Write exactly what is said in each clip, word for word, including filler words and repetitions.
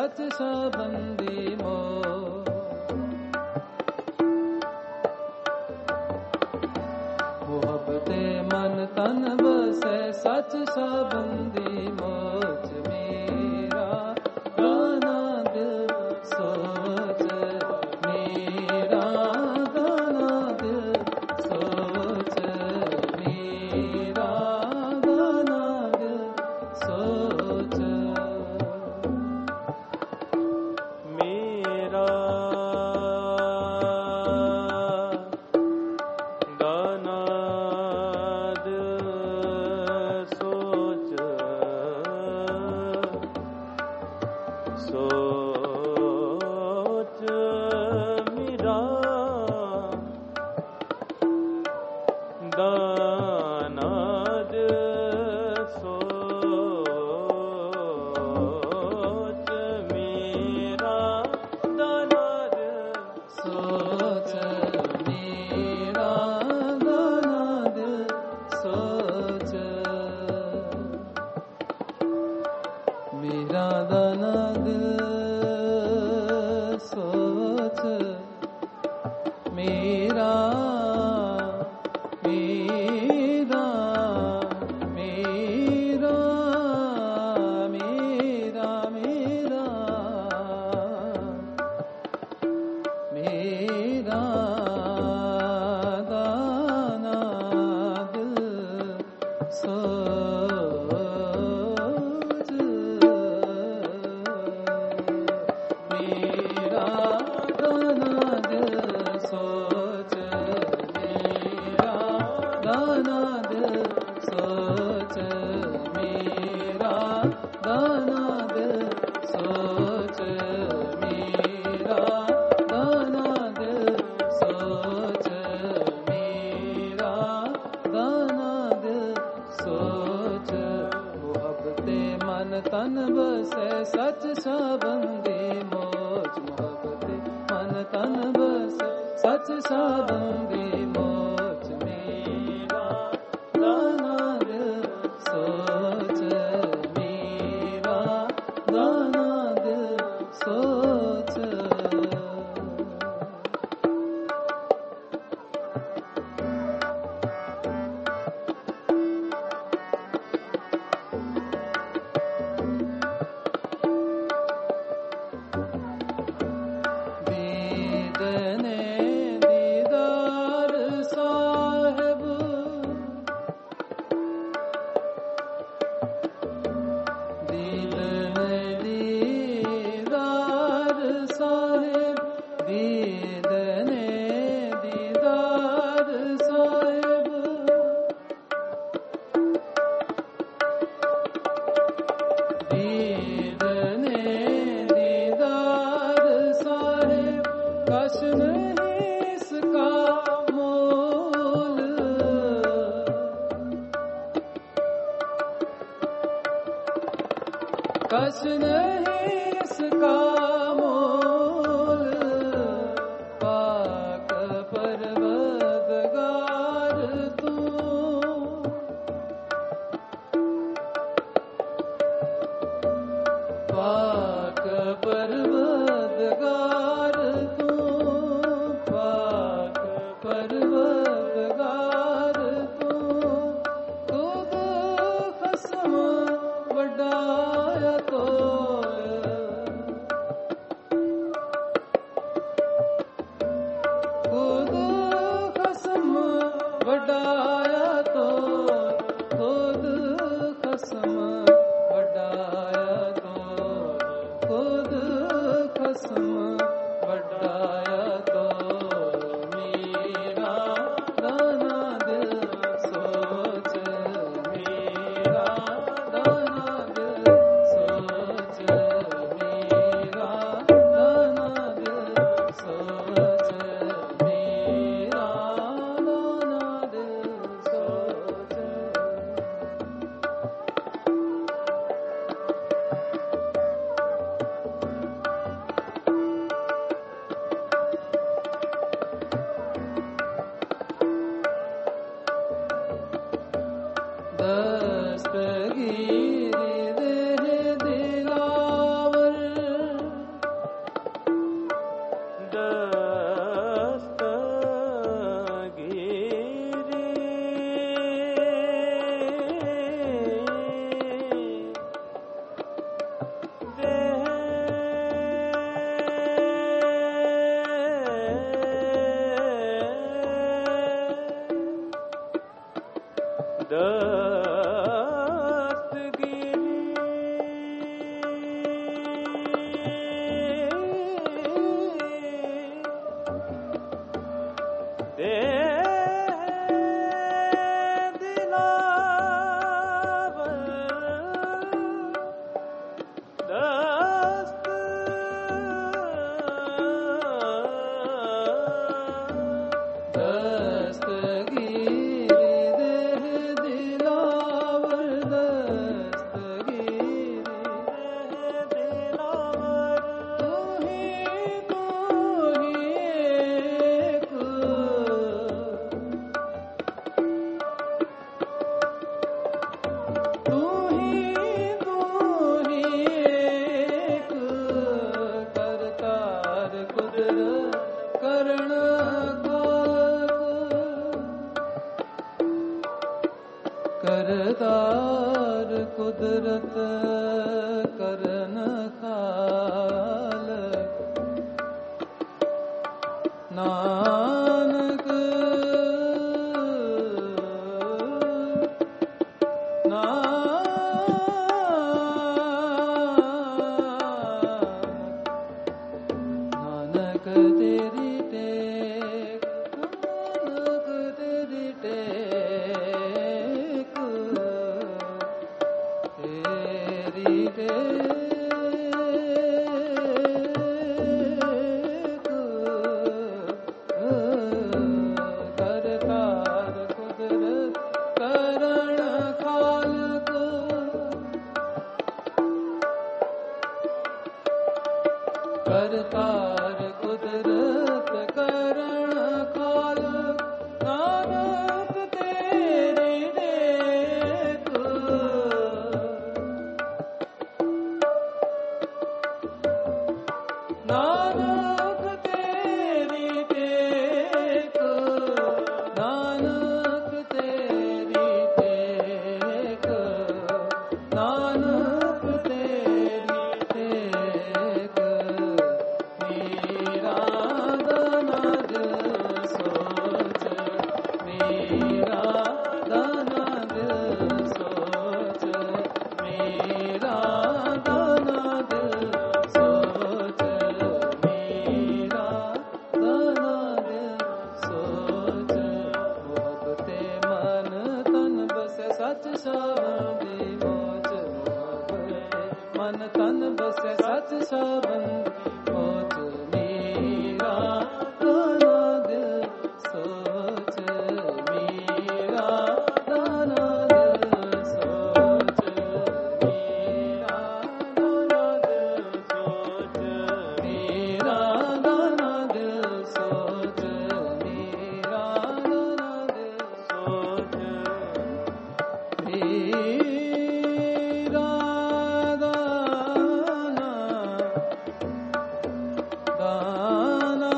सच संबंधी मोह। मोहब्बते मन तन बसे सच संबंधी मोच मेरा गाना दिल सोच मेरा गाना दिल सोच मेरा गाना दिल सोच मेरा गाना दिल सोच सोच मेरा गाना दिल सोच मेरा गाना दिल सोच मेरा गाना दिल सोच मेरा गाना दिल सोच मेरा मेरा मेरा मेरा मेरा मेरा गाना दिल सोच मेरा गाना दिल सोच मेरा गाना दिल सोच मेरा गाना दिल सोच मेरा गाना दिल सोच मेरा गाना दिल सोच मोहब्बते मन तन बसे सच संबंधी मोच मोहब्बते मन तन बसे सच संबंधी मोच मेरा गाना दिल सोच मेरा गाना दिल सोच दीदने दीदार साहिब दीदने दीदार साहिब दीदने दीदार साहिब दीदने दीदार साहिब कश नहीं इसका मोल कश नहीं इसका मोल पाक परवरदिगार तू पाक परवरदिगार तू पाक परवरदिगार तू खुद खसम वडाया तोल खुद खसम वडाया तोल खुद खसम वडाया तोल खुद करतार कुदरत करण खालक नानक तेरी देख नानक तेरी देख नानक तेरी देख नानक तेरी देख मेरा दाना दिल सोच मेरा दाना दिल सोच मेरा दाना दिल सोच मेरा दाना दिल सोच भगते मन तन बसे सच शब्द मोच भगते मन तन बसे सच शब्द मोच मेरा दाना दिल सोच मेरा दाना दिल सोच मेरा दाना दिल सोच मेरा दाना दिल सोच मेरा दाना दिल सोच मेरा दाना दाना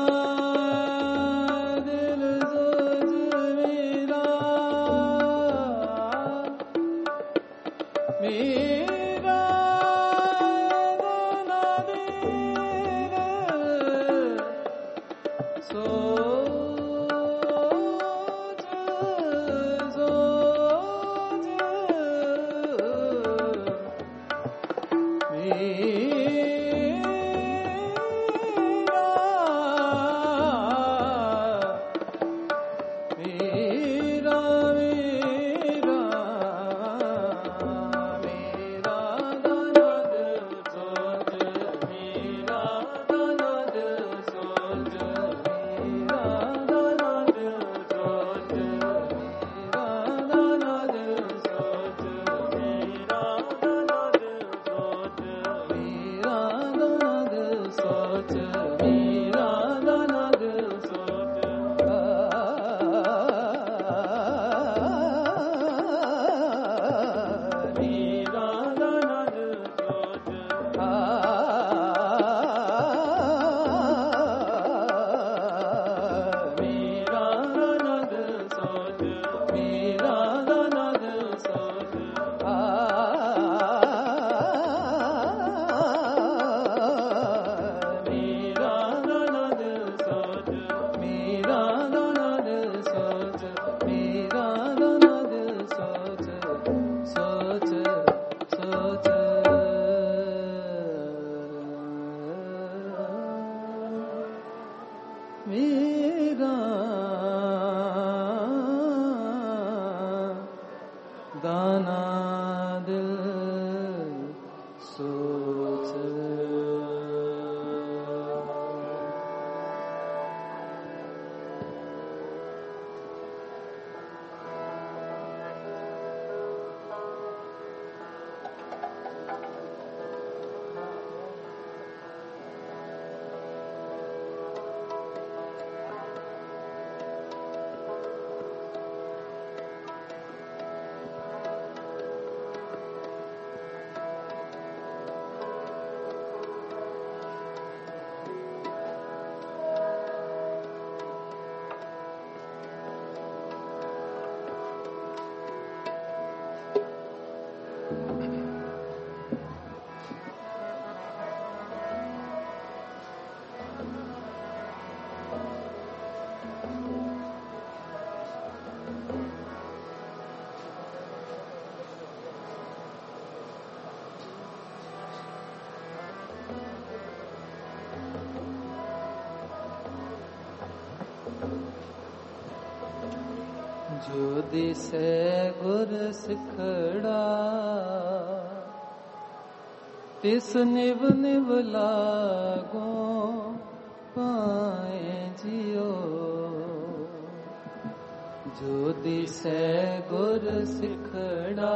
दिल सोच मेरा मेरा दाना दिल सोच सोच मेरा मेरा मेरा दाना दिल सोच मेरा दाना दिल सोच मेरा दाना दिल सोच मेरा दाना दिल सोच मेरा दाना दिल सोच मेरा दाना दिल सोच मेरा दाना दिल सोच मेरा दाना दिल सोच मेरा दाना दिल सोच मेरा दाना दिल सोच मेरा दाना दिल सोच मेरा दाना दिल सोच मेरा दाना दिल सोच सोच सोच मेरा दाना दिल सोच जो दिसे गुर सिखड़ा तिस निव निव लागो पाए जियो जो दिसै गुर सिखड़ा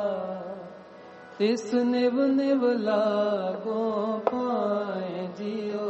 तिस निव निव लागो पाए जियो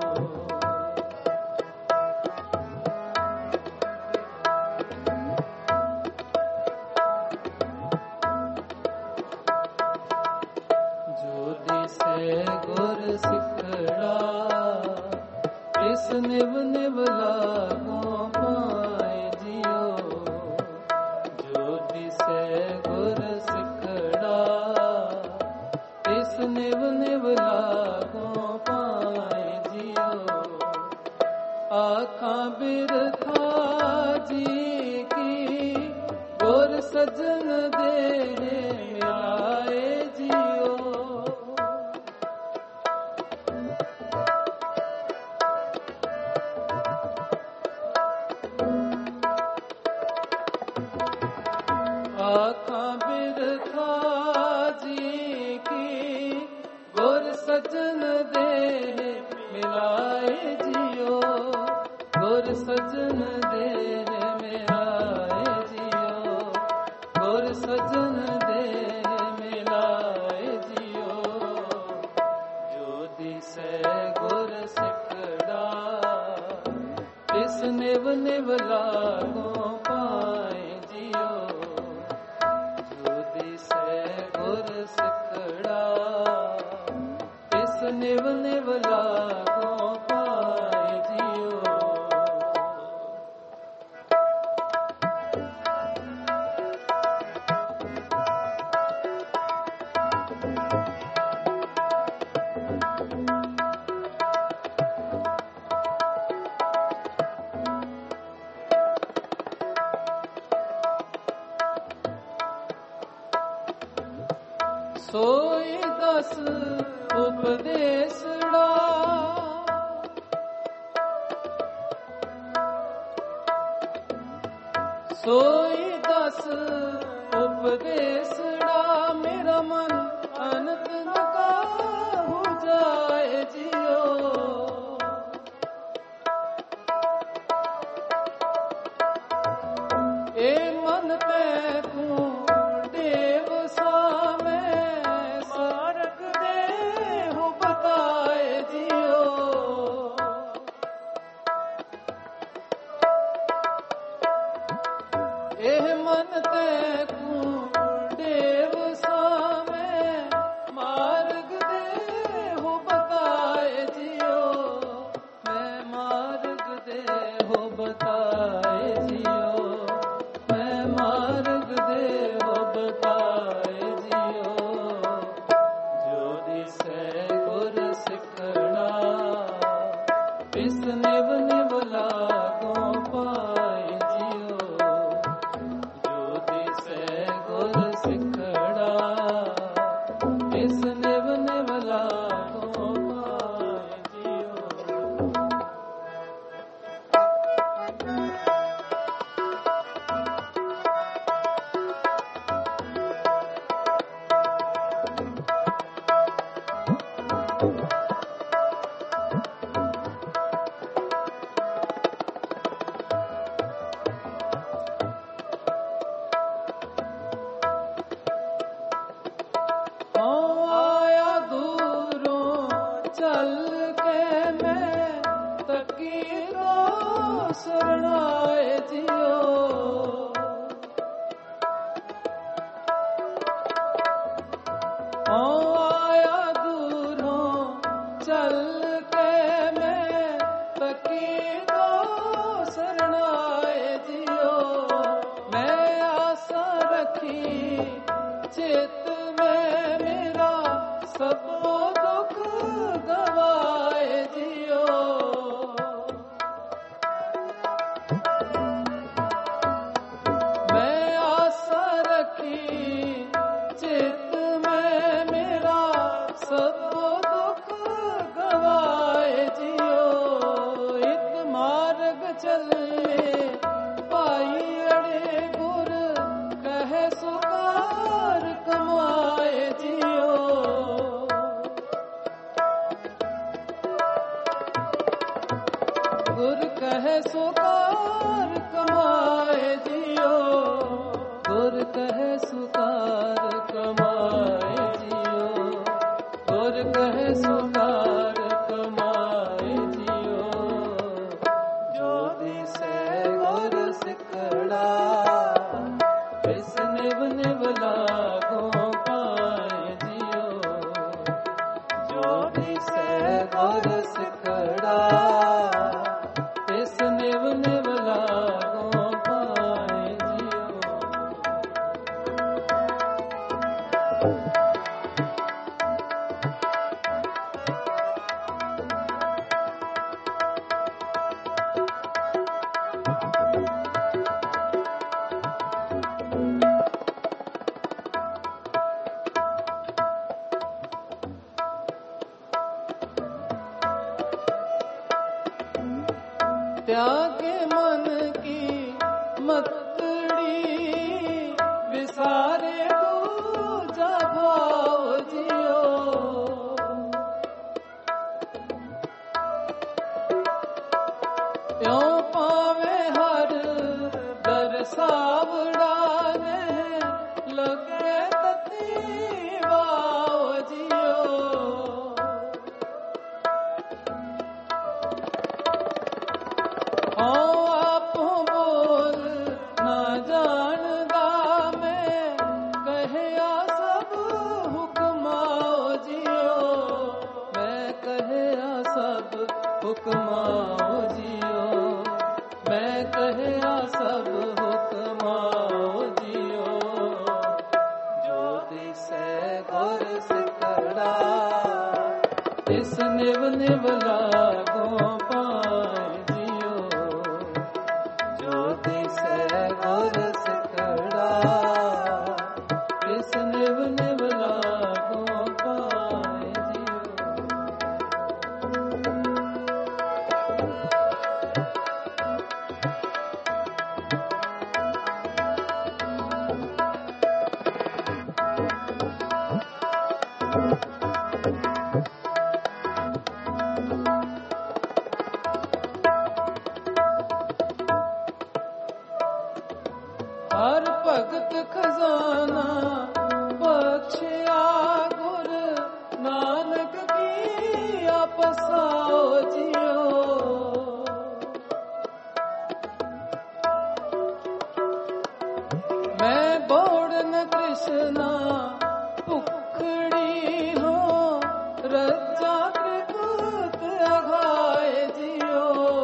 जो दिसै गुर सिखड़ा तिस निव निव लागो पाए जियो जो दिसै गुर सिखड़ा तिस निव निव लागो पाए जियो आखां बिरथा जी की गुर सजन दे मिलाए जियो आखां बिरथा जी की गुर सजन दे मिलाए जियो गुर सजन दे मिलाए जियो गुर सजन दे मिलाए जियो जो दिसै गुर सिखड़ा तिस निव निव लागो पाए जियो जो दिसै गुर सिखड़ा तिस निव निव लागो पाए जियो सोई दस उपदेशड़ा सोई दस उपदेशड़ा मेरा मन अनंत न काहू जाए जियो ए मन पे तू देव सामे मार्ग दे हो बताए जियो एह मन ते तू देव सामे मार्ग दे हो बताए जियो मैं मार्ग दे हो बताए जियो मैं मार्ग दे हो बताए जियो जो दिसै गुर सिखड़ा तिस निव निव लागो पाए जियो जो दिसै गुर सिखड़ा तिस निव निव लागो पाए जियो आया दूरों चल के मैं तकीरो शरणाए जियो आया दूरों चल के मैं तकीरो शरणाए जियो मैं आशा रखी चित में मेरा सब दुख गवाए जियो कहे सुकार कमाए जियो, गुर कहे सुकार कमाए जियो, गुर कहे सुकार कमाए जियो। जो दिसे गुर सिकड़ा, इस निव निव लागो पाए जियो। जो दिसे गुर सिकड़ा, इस निव निव लागो पाए जियो। त्यागे मन की मकड़ी, विसारे दूजा भाव जियो। त्यों पावे हर दर सावड़ा ने, लगे तती वाव जियो। हाँ आप बोल ना जानदा मैं, कहया सब हुक्माओ जियो। मैं कहया सब हुक्माओ जियो, मैं कहया सब हुक्माओ जियो। जो दिसे गुर सिकड़ा, इस निव निव लागो पाए जियो। जो दिसे गुर सिकड़ा, इस निव निव लागो पाए जियो। हर भगत खजाना बख्शिया गुर नानक की आपसाओ जियो। मैं बोड़न कृष्णा भुखड़ी हूँ, रज्जा त्रिकूट अघाए जियो।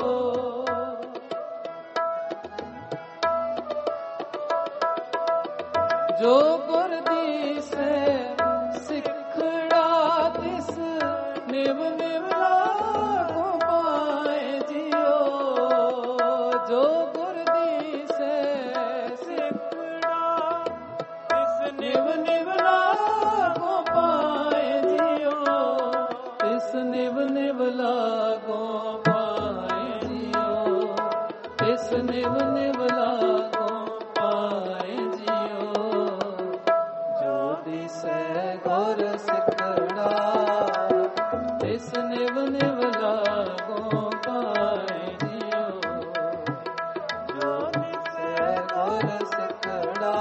जो गुरदी से सिखड़ा, तिस निव निव लागो पाए जियो। जो गुरदी से सिखड़ा, तिस निव निव लागो पाए जियो। तिस निव निव लागो पाए जियो, तिस निव निव लागो पाए जियो। जो दिसे गुर सिकड़ा, इस निव निव लागो पाए जियो। जो दिसे गुर सिकड़ा,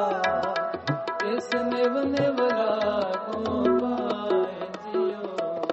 इस निव निव लागो पाए जियो।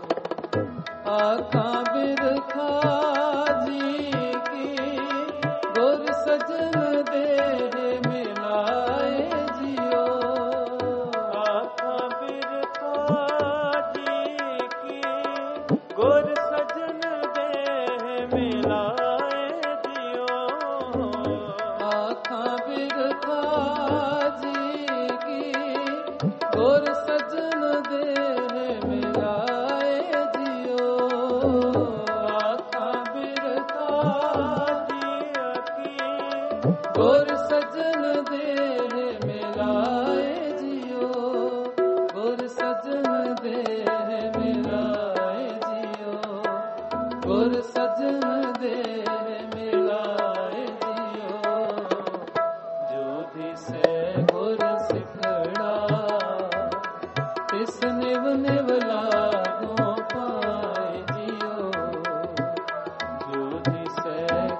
आखा बिरखा जी की, गुर सजन देह मिलाए जियो। आखा बिरखा जी की, गुर सजन देह मिलाए जियो। आखा बिरखा जी की, गुर सजन देह मिलाए जियो। आखा बिरखा जी की, गुर सजन देह मिलाए जियो। गुर सजन देह मिलाए जियो। गुर सजन देह मिलाए जियो। जो दिसे गुर सिखड़ा, तिस निव निव लागो पाए जियो। जो दिसे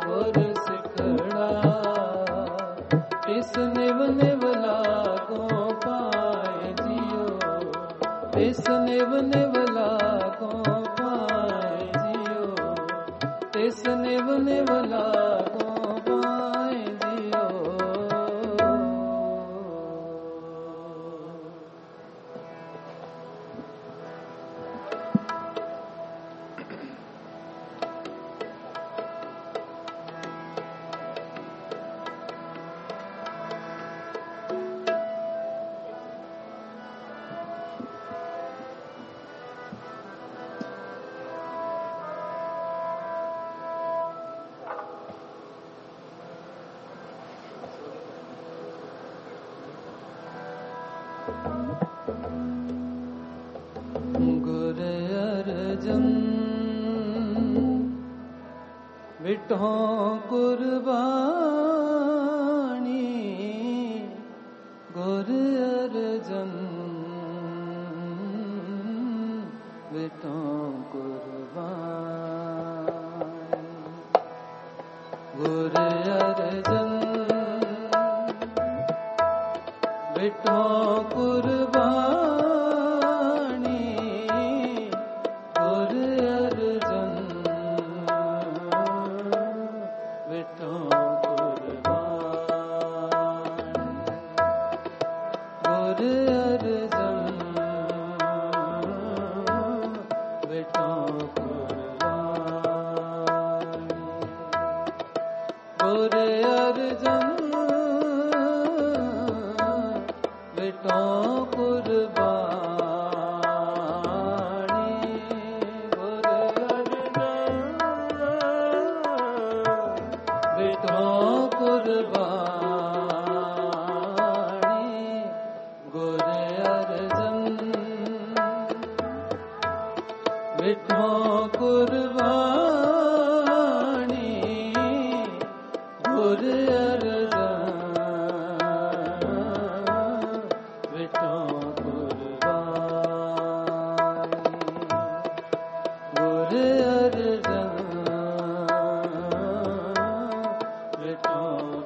निव लागो पाए जियो, तिस निव निव लागो पाए जियो। गुर अर्जन विठो कुर्बानी, गुर अर्जन विठो कुर्बानी, गुर अर्जन विठो कुर्बानी, गुर अर्जन विठो कुर्बानी, गुर अर्जन विठो कुर्बानी, गुर अर्जन विठो कुर्बानी, गुर अर्जन विठो कुर्बानी, गुर अर्जन विठो कुर्बानी, गुर अर्जन विठो कुर्बानी, गुर अर्जन विठो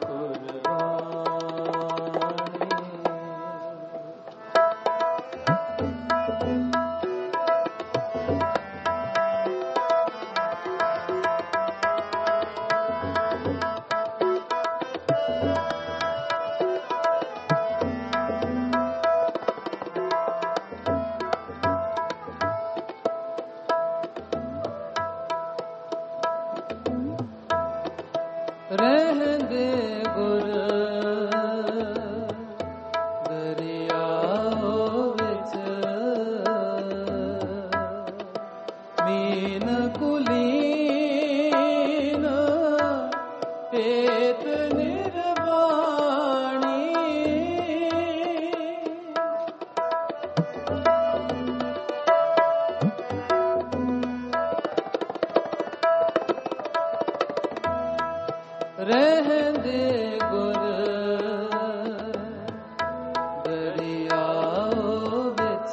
रहंदे गुर दरियाओ विच, मीन कुलीन पेत निर्वाणी, रहंदे गुर दरियाओ विच,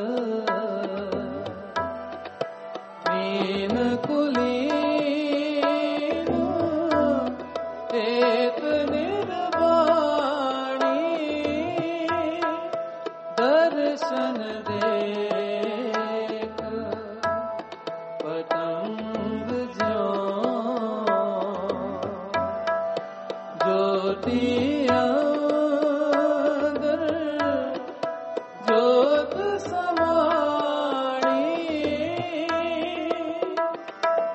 मीन कुलीन पेत निर्वाणी, दर्शन देख पतंग ज्योति अंदर ज्योत समाणी,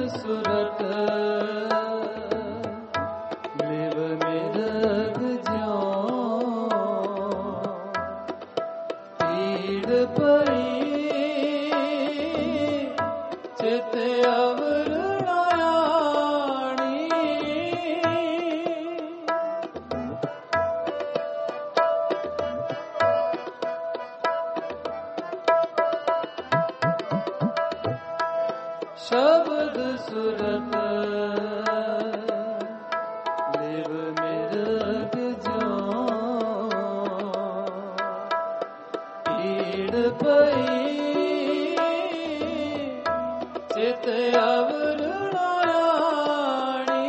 सुरत लिव मिरग ज्यों पीड़ पई चित अवरणायाणी शब्द सुरत लिव मिरग ज्यों पीड़ पई चित अवरणायाणी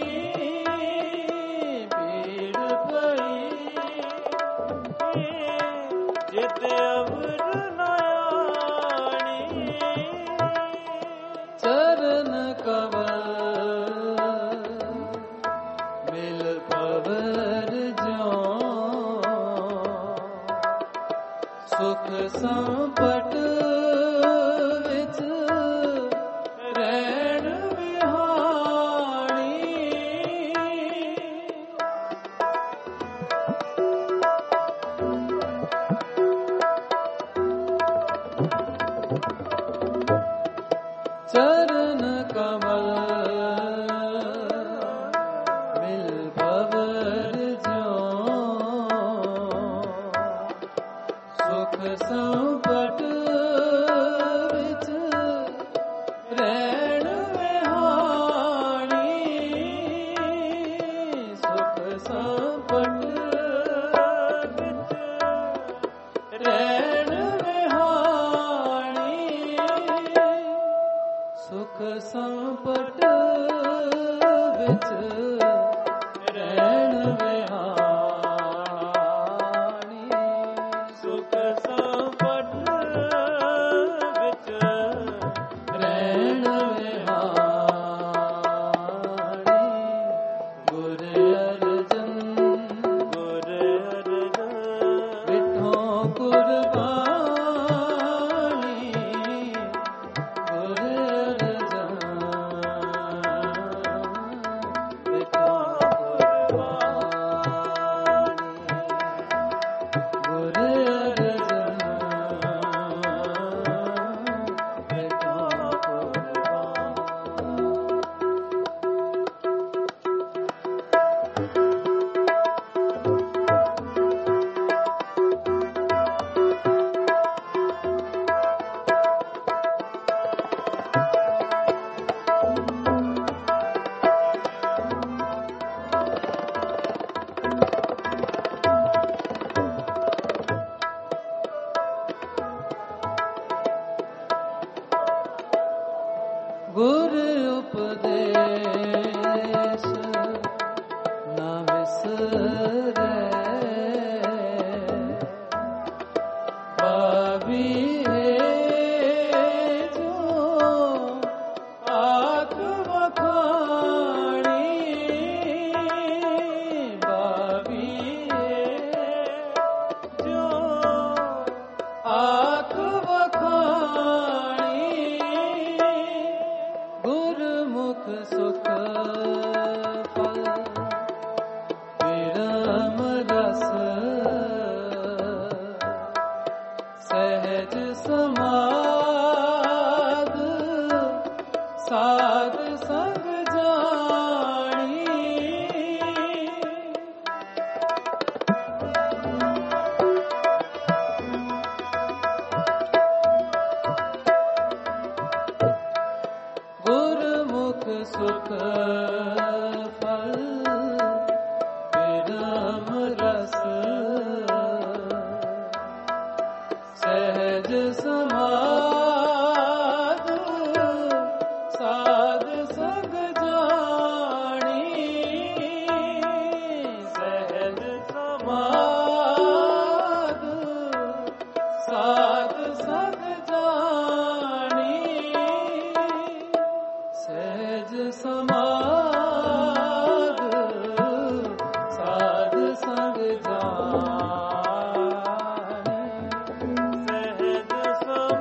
पीड़ पई चित अवरणायाणी चरण कमल मिल पवर ज्यों सुख संपट विच रैण विहाणी चरण कमल मिल भवर ज्यों सुख संपट विच रैण विहाणी सुख संपट विच रैण विहाणी सुख संपट विच रैण विहाणी सुख संपट विच रैण विहाणी गुर अर्जन गुर अर्जन विठों कुर्बानी गुर अर्जन विठों कुर्बानी गुर अर्जन विठों गुर उपदेश न विसरै पावी है जो आख बखानी पावी है जो आख बखानी गुरमुख सुख फल विरम रस सहज समाध साध संग जानी गुरमुख सुख फल विरम रस सहज समाध साध संग जानी सहज समाध साध संग जानी सहज समाध साध संग जानी सहज समाध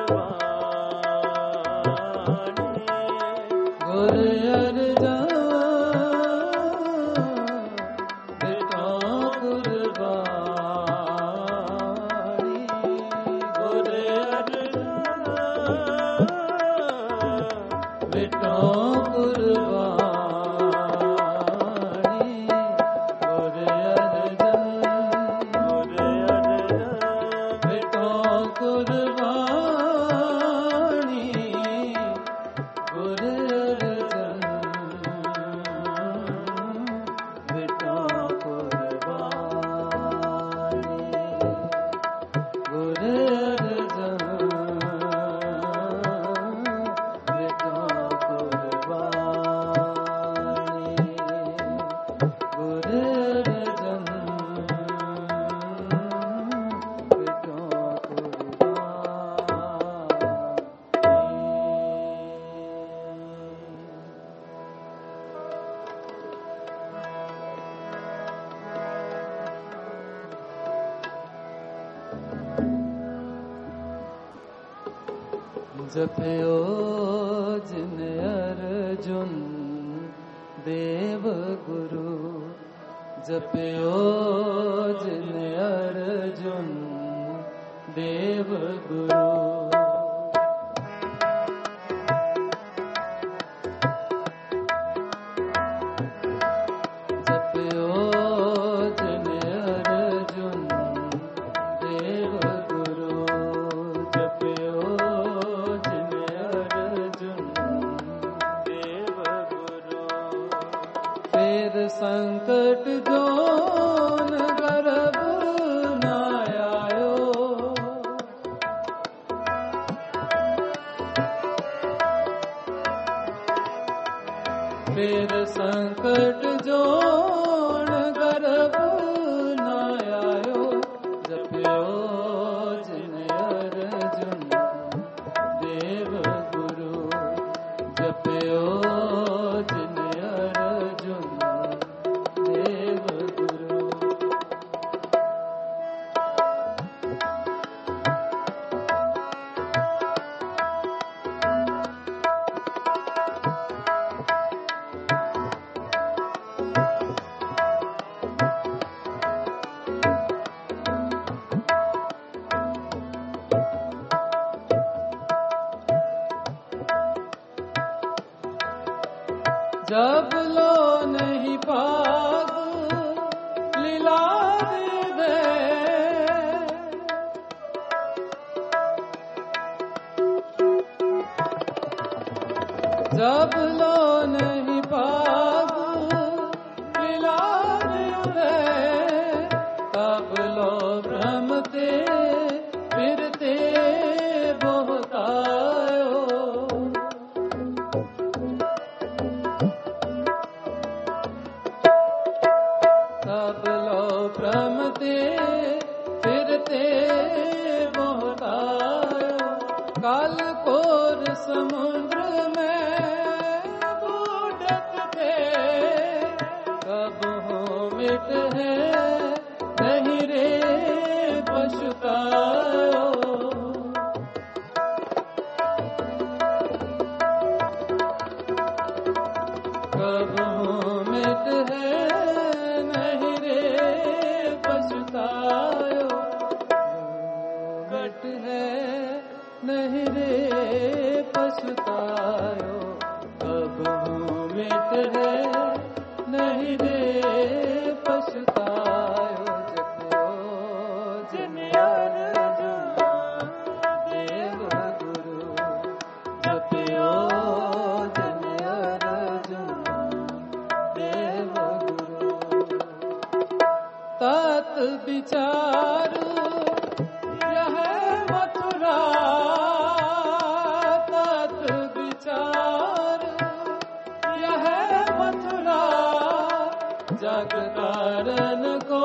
जपयो जिन अर्जुन देव गुरु, जपयो जिन अर्जुन देव गुरु। संकट जो न गर्भ न आयो, फिर संकट जो न गर्भ न आयो। जपयो जिन अर्जुन देव गुरु, जपयो जिन अर्जुन देव गुरु। जब लो नहीं पाग लीला दे, जब लो नहीं पाग लीला दे, तब लो भ्रमते फिरते बहुत आयो। तब लो भ्रमते फिरते बहुत आयो। काल कोर समुद्र में बूढ़त थे, कब हो मिट है नहीं रे पछतायो। कब हो मिट है नहीं रे पछतायो। घट है नहीं रे पछतायो। कब हो मिट है नहीं रे पछतायो। जपयो जिन अर्जुन देव गुरु, जपयो जिन अर्जुन देव गुरु। तत् विचारु यह मथुरा, तत् विचार यह मथुरा। जग कारण को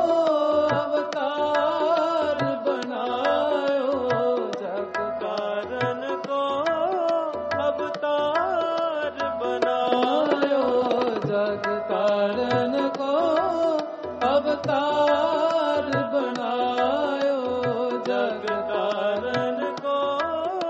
अवतार बनायो। जग कारण को अवतार बनायो। जग कारण को अवतार बनायो। जग कारण को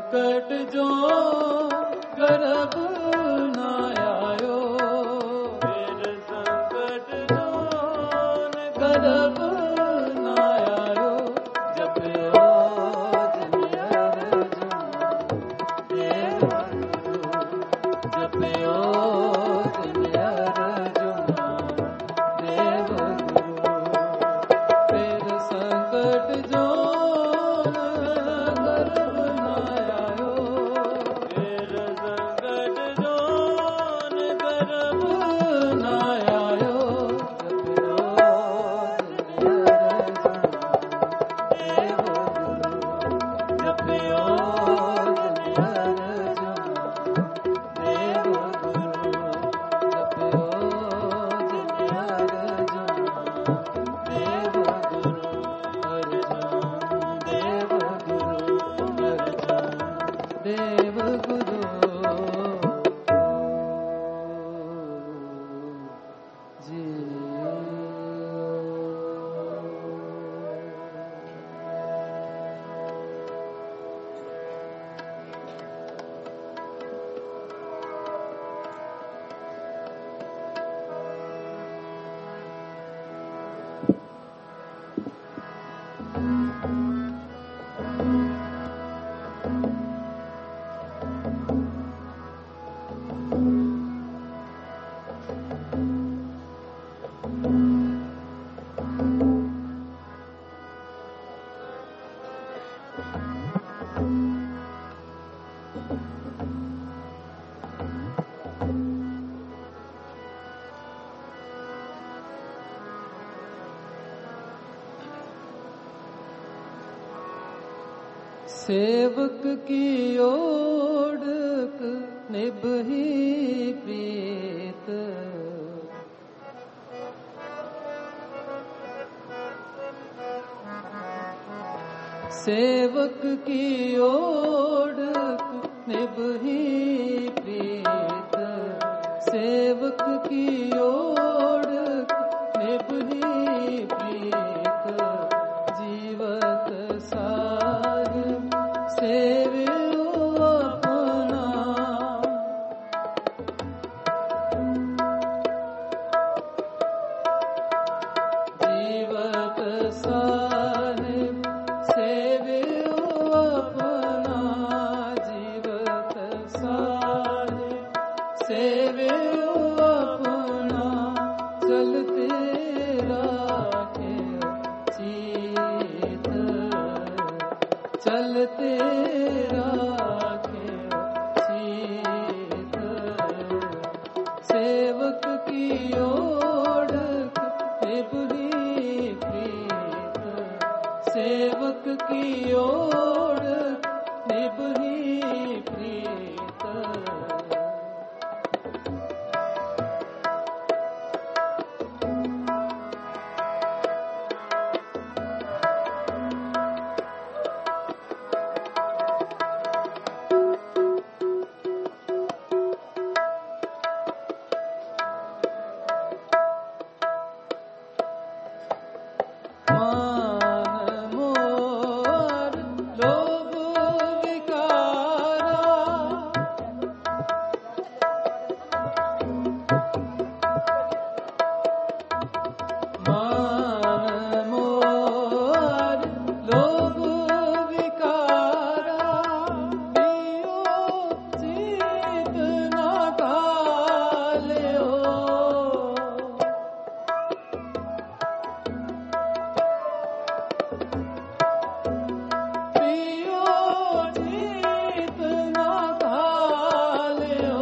संकट जो गर्भ न आयो, फिर संकट जो गर्भ न आयो, जपयो जिन अर्जुन देव गुरु, जपयो जिन अर्जुन देव गुरु। फिर संकट जो सेवक की ओढ़क निभही प्रीत, सेवक की ओढ़क निभही प्रीत, सेवक की ओढ़क निभही प्रीत, जीवत साहिब सेवियो अपना, जीवत साहिब सेवियो अपना, जीवत साहिब सेवियो अपना, चलते राखे चीत, चलते राखे चीत, सेवक की ओढ़क निभही प्रीत, सेवक की ओढ़क निभही प्रीत। मान मोर लोभ विकारा, मान मोर लोभ विकारा, पियो जीत न काल्यो, पियो जीत न काल्यो,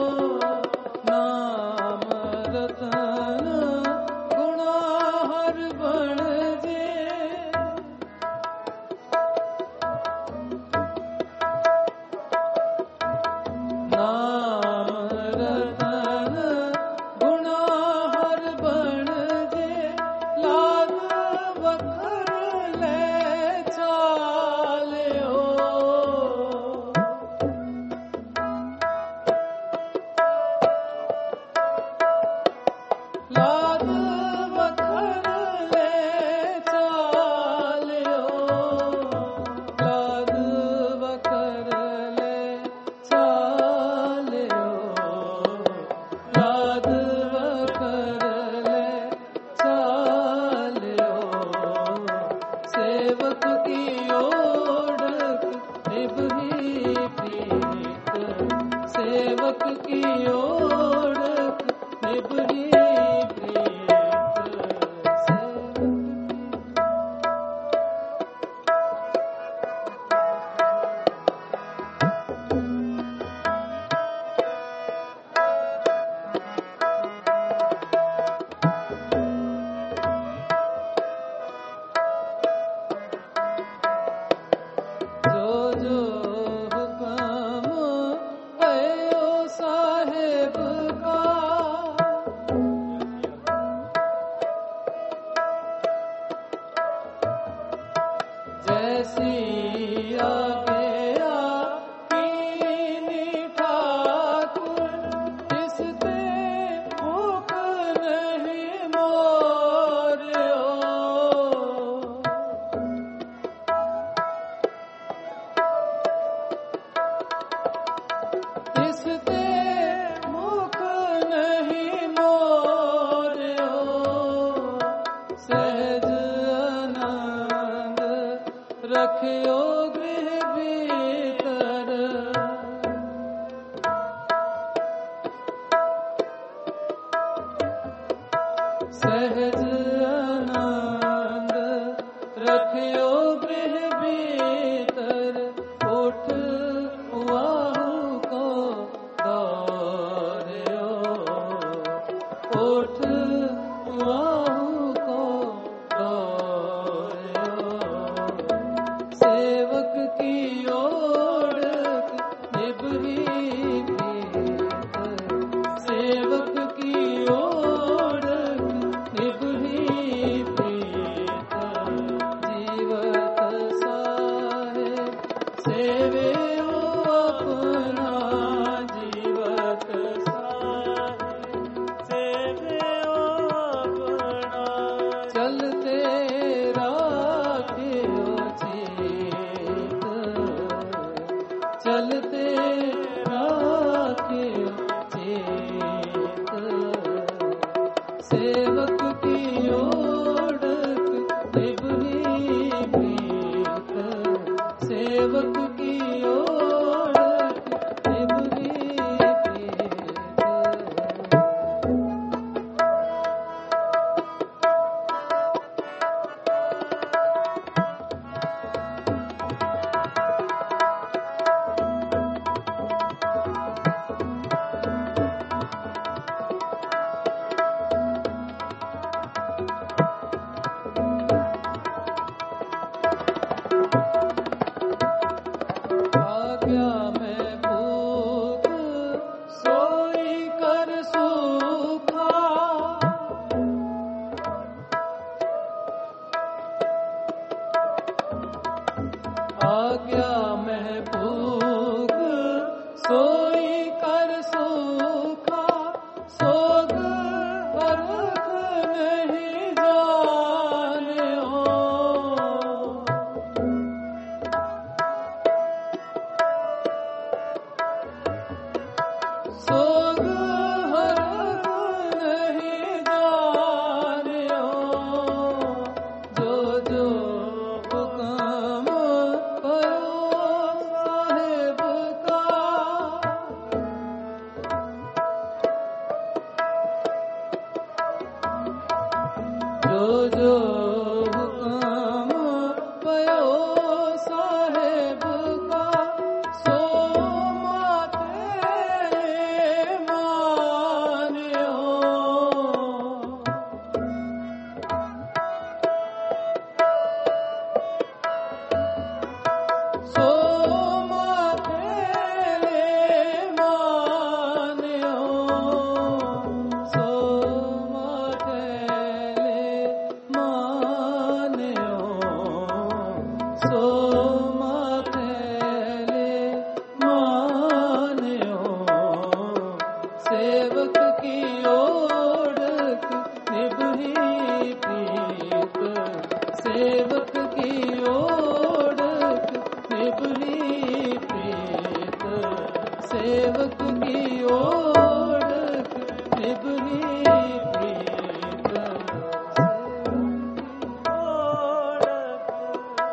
नाम रतन गुणा हर बण जे, नाम रतन गुणा हर बण जे, लाग वखर ले सेवक की ओढ़क निभही प्रीत, सेवक की ओढ़क निभही प्रीत, सेवक रखियो गृह भीतर, सहज आनंद रखियो गृह भीतर, उठ वाहु को दौड़ियो, उठ वाहु को दौड़ियो, सेवक की ओढ़क निभही प्रीत, सेवक की ओढ़क निभही प्रीत, जीवत साहेब सेवे अपना, जीवत साहेब सेवे अपना, चलते राखियो चेत, चलते राखियो चेत, सेवक की ओढ़क निभही प्रीत, सेवक की ओढ़क निभही प्रीत। आज्ञा में भूख सोई कर सूखा, आज्ञा में भूख सोई कर सूखा, सोग परख नहीं जानियो, सोग हरख नहीं जानियो, जो जो हुक्म करो साहिब का, जो जो हुक्म करो साहिब का, सो माते मानियो, सो माते मानियो, सो माते मानियो, सो माते मानियो, सेवक की ओढ़क निभही प्रीत, सेवक की ओढ़क निभही प्रीत, सेवक की ओढ़क निभही प्रीत, सेवक की ओढ़क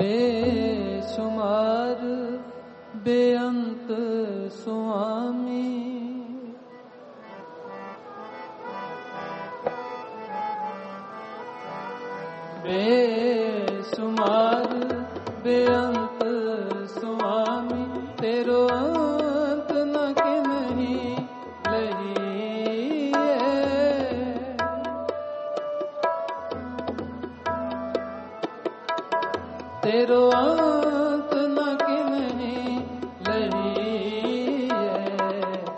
बेशुमार बेअंत स्वामी बेशुमार बेअंत स्वामी तेरो अंत न किन्हीं लही है। तेरो अंत न किन्हीं लही है।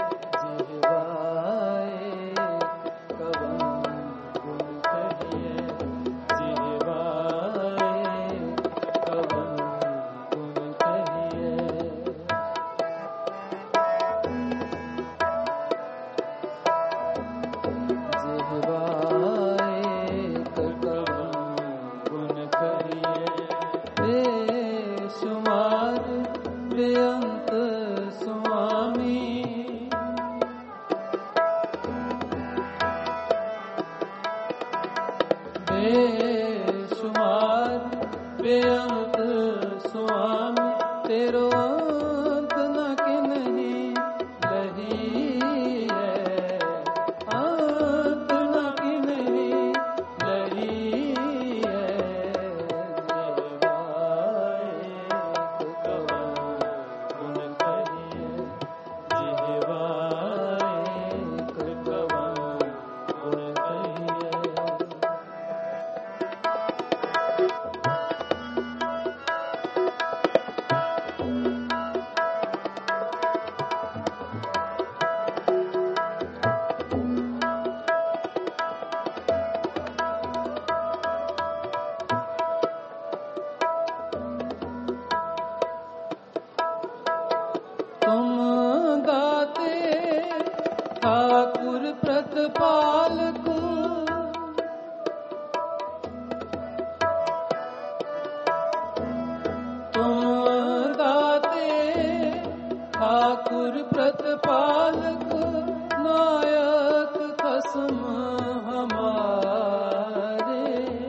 जिह्वाए कवन गुण कहिए, जिह्वाए कवन गुण कहिए। जिह्वाए कवन गुण कहिए। बेशुमार बेअंत स्वामी बेशुमार बेअंत स्वामी तेरो अंत न किन्हीं लही है। अंत न किन्हीं लही है। तुम गाते ठाकुर प्रतिपालक तुम गाते ठाकुर प्रतिपालक नायक खसम हमारे।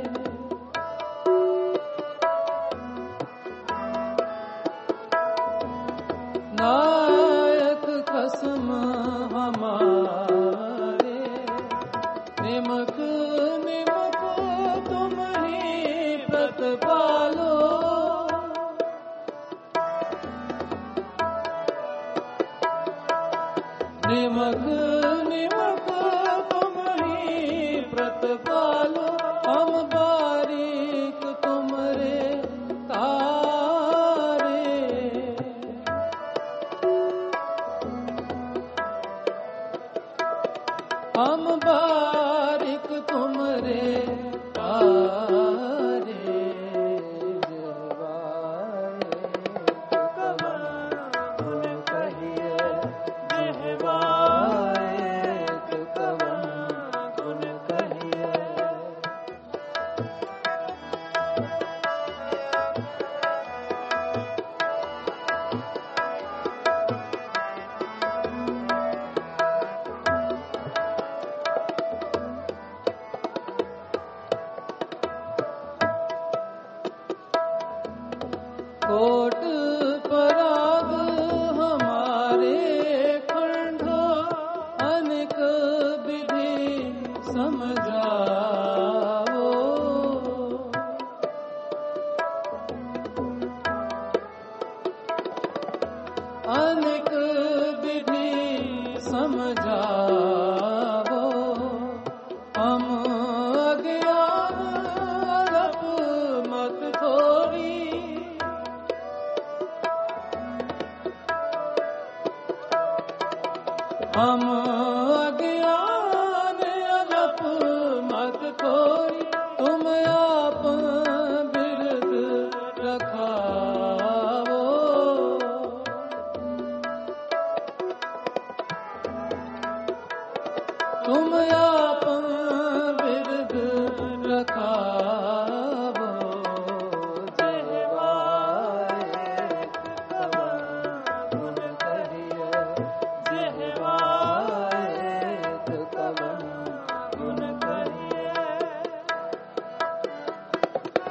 नायक खसम हमारे। निमक निमक तुम ही प्रतिपालो। निमक निमक तुम ही प्रतिपालो। हम बारीक तुमरे तारे। हम बारिक तुमरे तारे। जिह्वाए कवन गुण कहिए, जिह्वाए कवन गुण कहिए। कोट पराग हमारे खंडो अनेक विधि समझाओ। अनेक विधि समझाओ। हम अज्ञान अलप मत थोड़ी। हम अज्ञान अलप मत थोड़ी। तुम आप बिरद रखाओ। तुम आप बिरद रखाओ। जिह्वाए कवन गुण कहिए, जिह्वाए कवन गुण कहिए।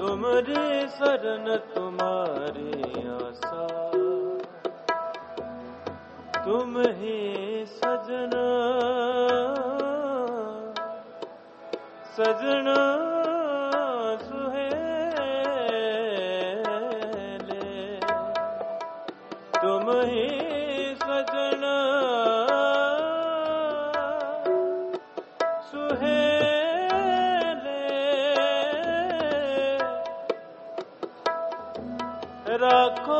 तुमरी शरण तुम्हारी आशा, तुम ही सजना सजना सुहेले, तुम ही सजना सुहेले, राखो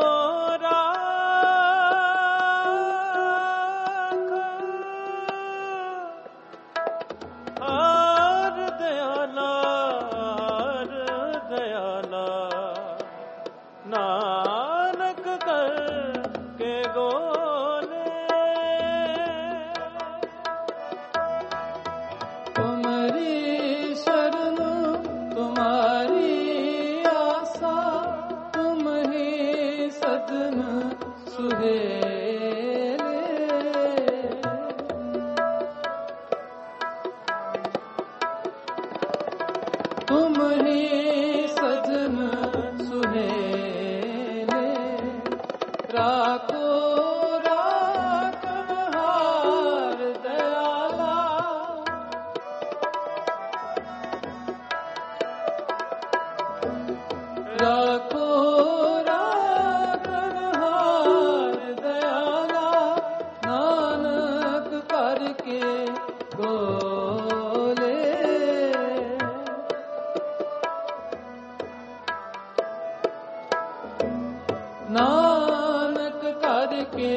नानक करके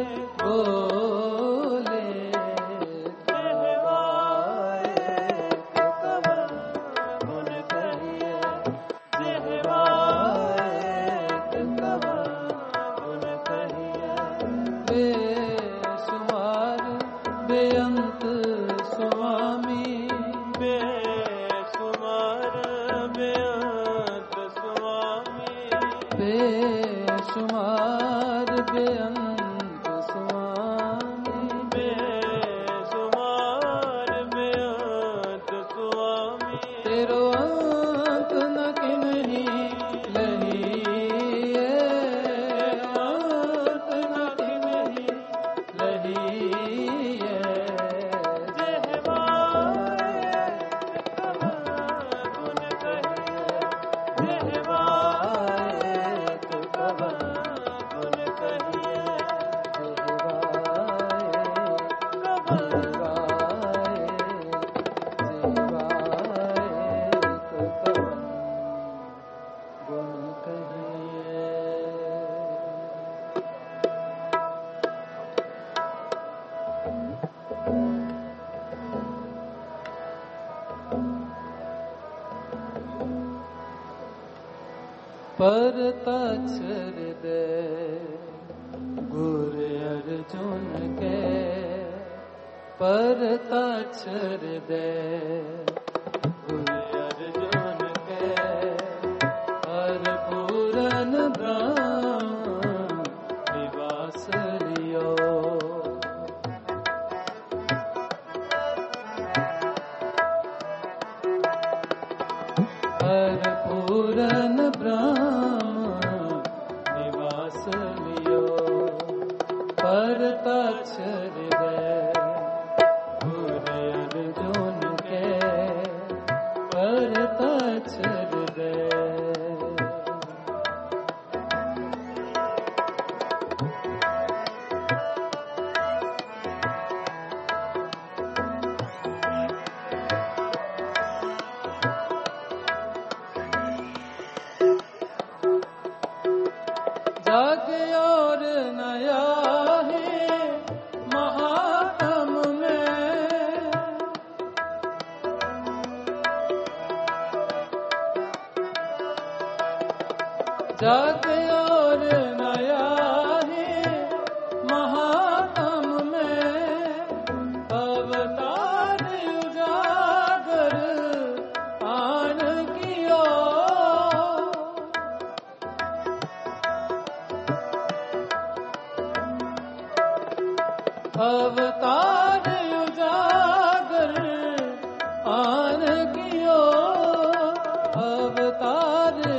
बोले, कहवाए कवन गुण कहिए, कहवाए कवन गुण कहिए। बेसुमार बेअंत स्वामी, बेसुमार बेअंत स्वामी, बेसुमार बेअंत स्वामी, बेसुमार बेअंत स्वामी, तेरो अंत न किन्ही लहिए, अंत न किन्ही लहिए। कहवाए कवन गुण कहिए, कहवाए कवन गुण कहिए, पर तछर दे गुर अर्जुन के, पर तछर दे गुर अर्जुन के, हर पूरन ब्रह्म निवास लियो। हर पूरन ब्रह्म निवास लियो, पर तछर दे गुर अर्जुन के, पर तछर दे। जग और नया है महात्म में, जग और नया है महात्म में, अवतार उजागर आन कियो। अवतार उजागर आन कियो, अवतार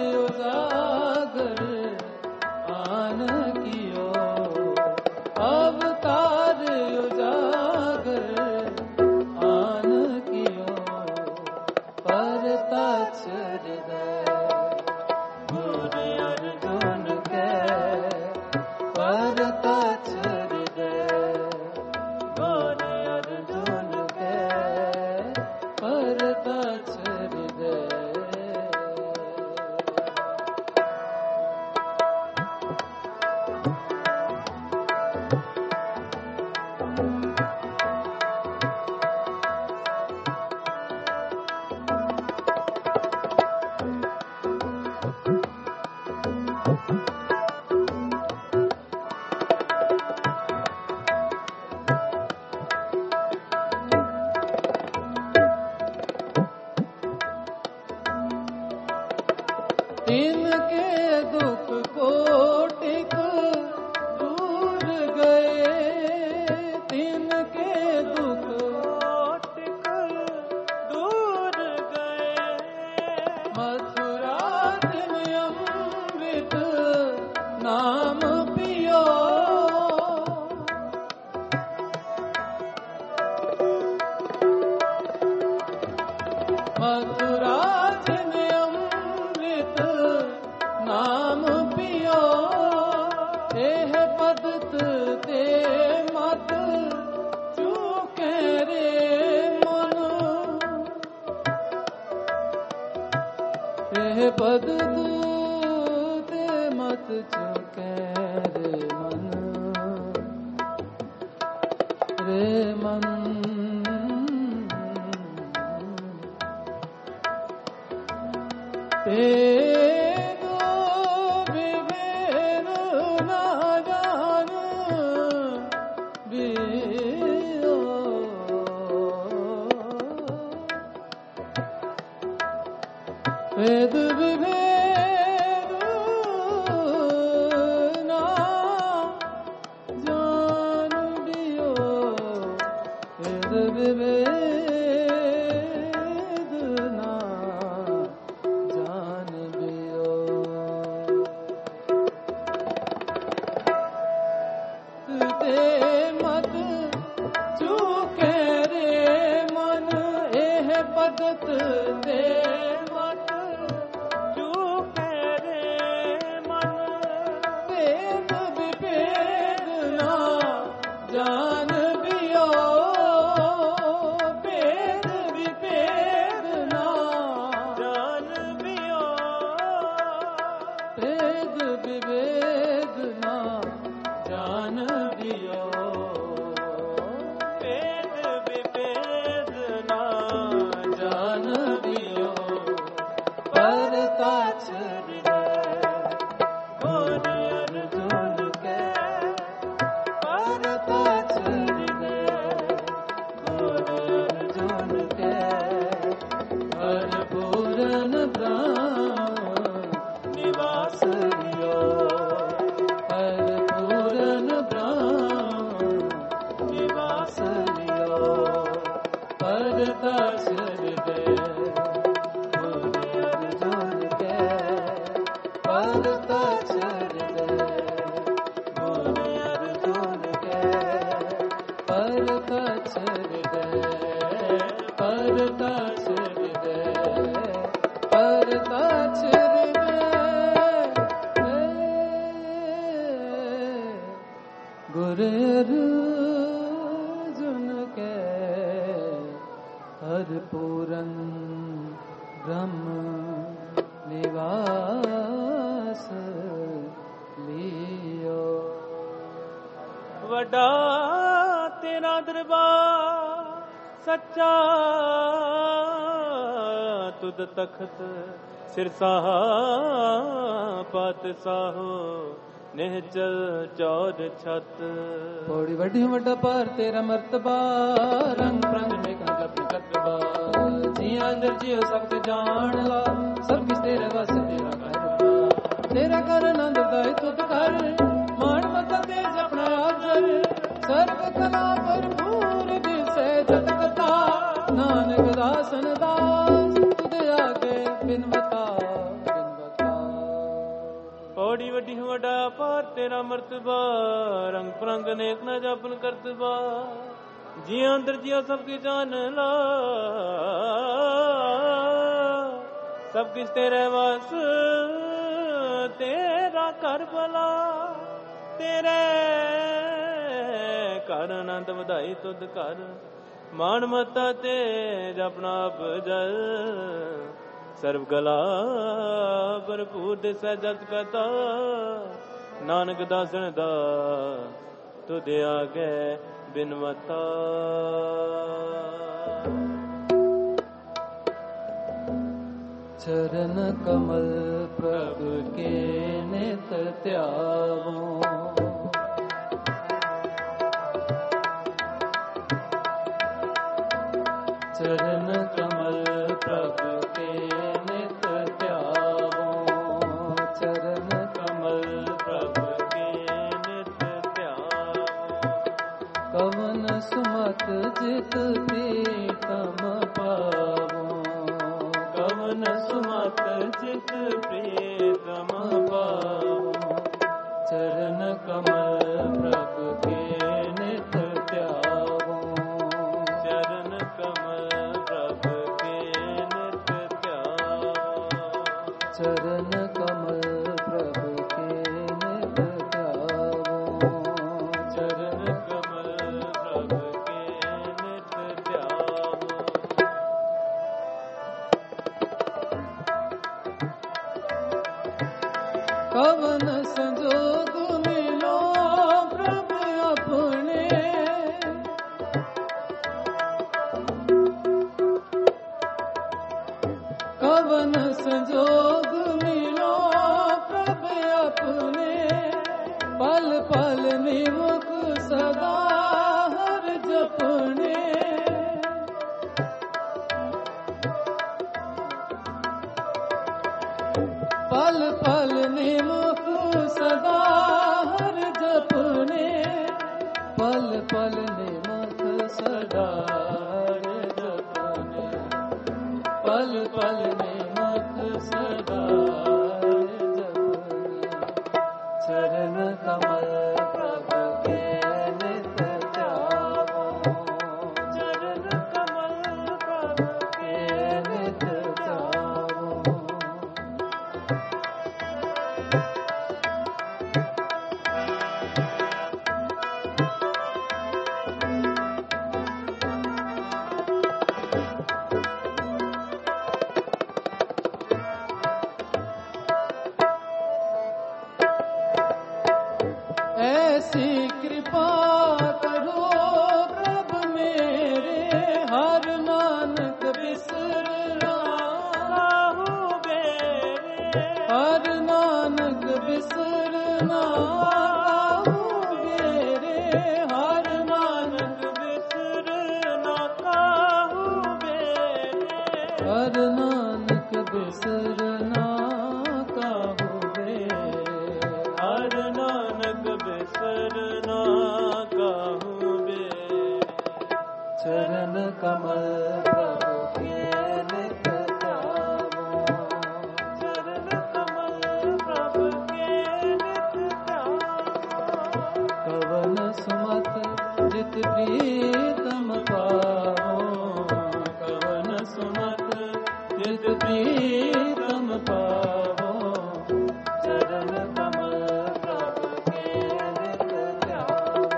तिनके दुख कोटिक दूर गए, तिनके दुख कोटिक दूर गए। मथुरा दिन अमृत नाम पियो, मथुरा दिन अमृत नाम पियो। एह पदत ते मत चूके रे मन, एह पदत ते मत चूके रे मन, रे मन। तेगो विवेक न जान बियो, वेद विवेक न जान बियो, वेद विवेक पदत ते मत चूके रे मन। वेद विभेद ना जान बियो, वेद विभेद ना जान बियो। वेद विभेद ना जान बियो, वेद विभेद ना जान बियो। परता छड़ घोर अर्जुन के, परता छड़ घोर अर्जुन के, हर पूरन ब्रह्म निवास लियो, हर पूरन ब्रह्म निवास लियो। परता छड़ अर्जुन के, परता छड़ घोर अर्जुन के, परता छड़ परता छड़ परता छड़ गुरु अर्जुन के, हर पूरन ब्रह्म निवास लियो। वड्डा तेरा दरबार सच्चा, तुद तखत सिरसाह पातशाहो, निहचल चौद छत। बड़ी वड्डी वड्डा पार तेरा मर्तबा, रंग रंग में कंग अपनी कतबा। जिया अंदर जियो सब जान ला, सब किस तेरे बस तेरा कर, तेरा कर आनंद दाई तुद कर। मान मत तेज अपना आदर, सर्व कला भरपूर दिसे जत कथा। नानक दासन दास तुद आगे बिन बता, बिन बता। बड़ी वड्डी वड्डा पार तेरा मर्तबा, रंग परंग अनेक न जापन करतबा। जिया अंदर जिया सबकी जान ला, सब किस तेरे वास तेरा कर भला। तेरे कर आनंद ਵਧਾਈ तुद कर, मान मता तेज अपना आप जल। सर्व गला भरपूर दिसै जत कथा, नानक दासन दा तुद आगे बिनवता। चरण कमल प्रभु के नित त्यागो, चरण कमल प्रभु के नित त्यागो। जित प्रीतम पावो कवन सुमत जित प्रीतम पावो चरण कमल प्रभु के नित त्यागो चरण कमल प्रभु के नित त्यागो चरण कमल प्रभु के नित त्यागो चरण कमल प्रभु के नित त्यागो कवन संजोग मिलो प्रभु अपने कवन संजोग मिलो प्रभु अपने पल पल निमुख सदा हर जपने पल पल निमुख सदा हर जपने पल पल निमुख सदा हर जपने पल पल निमुख सदा हर जपने चरण कमल प्रभु के नित त्यागो चरण कमल प्रभु के नित त्यागो ऐसी कृपा करो प्रभु मेरे हर नानक बिसरना काहू बेरे हर नानक बिसरना काहू बेरे हर नानक बिसरना काहू बेरे हर नानक बिसरना काहू बेरे हर नानक बिसरना काहू बेरे चरण कमल प्रभु के नित त्यागो चरण कमल प्रभु के नित त्यागो कवन सुमत जित प्रीतम पावो कवन सुमत जित प्रीतम पावो चरण कमल प्रभु के नित त्यागो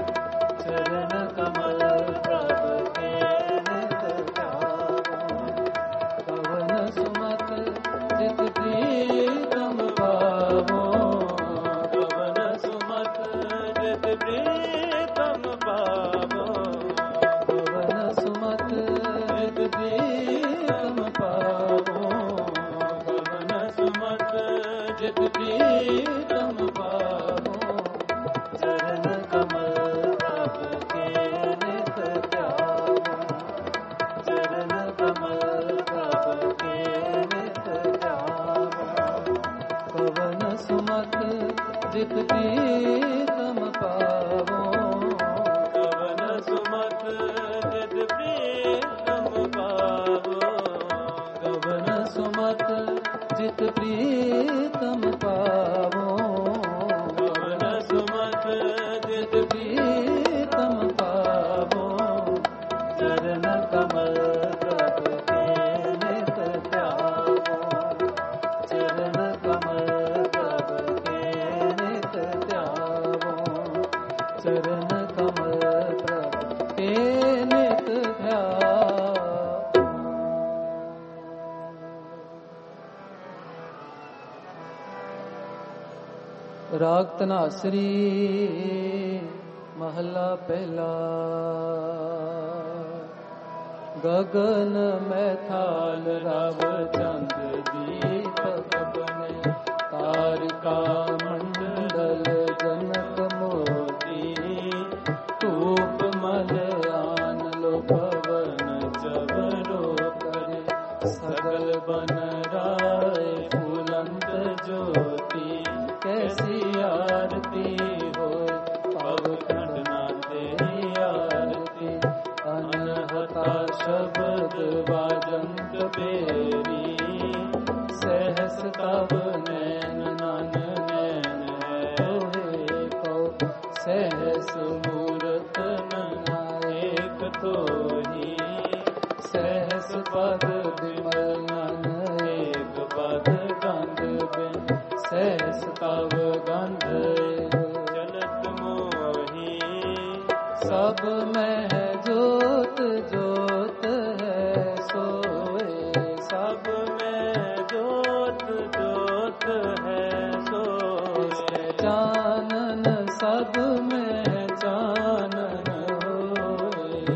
चरण कमल प्रभु के नित त्यागो कवन सुमत जित प्रीतम पावो कवन सुमत जित प्रीतम पावो कवन सुमत जित प्रीतम पावो कवन सुमत जित प्रीतम पावो चरण कमल प्रभु के नित त्यागो चरण कमल प्रभु के नित त्यागो कवन सुमत जित प्रीतम पावो कवन सुमत जित प्रीतम पावो कवन सुमत जित प्रीतम पावो कवन सुमत जित प्रीतम पावो चरण कमल प्रभु के नित त्यागो चरण कमल प्रभु के नित त्यागो चरण कमल प्रभु के नित त्यागो राग तनासरी महला पहला गगन में थाल रव चंद दीपक बने तारिका मंडल जनक मोती धूप मल आन लो पवन चवरो करे सकल बन राय फूलंत ज्योति कैसी आरती हो पव खंडना तेरी आरती शब्द बाजंत बेरी सहस तब नैन नन नैन है को सहस मूरत नायक तो ही सहस पद विमल नन एक पद गंध बिन सहस तब गंध चलत मोही सब में जोत जोत है सोए सब में जोत जोत है सोए चानन सब में चानन होए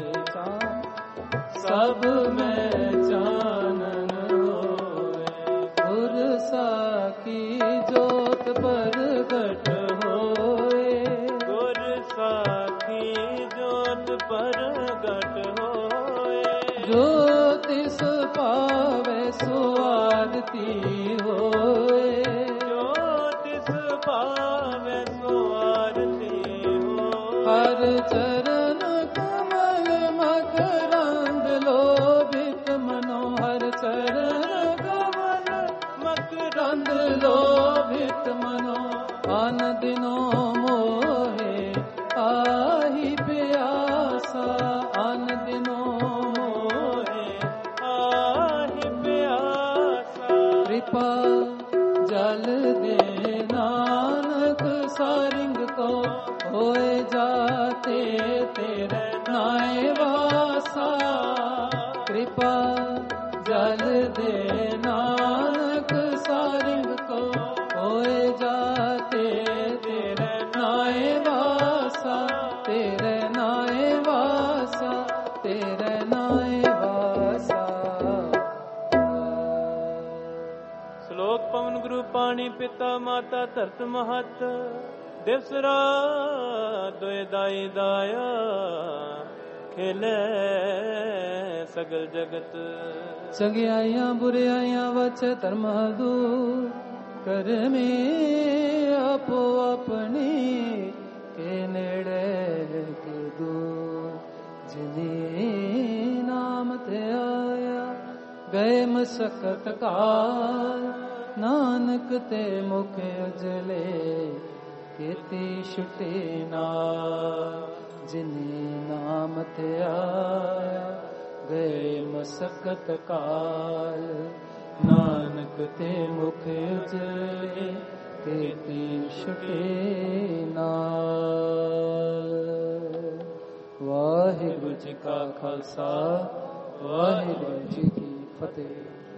सब में चानन होए गुर साखी जोत प्रगट होए गुर साखी जोत प्रगट होए ज्योतिष पावे सुआरती होए ज्योतिष पावे सुआरती होए हर चरण कमल मकरंद लोभित मनोहर चरण कमल मकरंद लोभित मनो आन दिनो मोहे आही प्यासा आन दिनो मोहे आही प्यासा कृपा जल दे नानक सारिंग को होए जाते तेरे नाय वासा कृपा जल दे नानक सारिंग को होए जाते तेरे नाय वासा तेरे नाय वासा तेरे नाय वासा। श्लोक पवन गुरु पाणी पिता माता धरत महत दिवस रात दोए दाई दाया खेले सगल जगत चंगियाइयां बुराइयां वच धर्म दूर कर में आपो अपनी के नेड़े के दूर जिन्हें नाम ते आया गए मशक्कत काल नानक ते मुख उजले केती छुटे ना जिन्हें नाम ते आया गए मशक्कत काल नानक ते मुख उजले केती छुटे नाल। वाहिगुरु जी का खालसा वाहिगुरु जी की फतेह।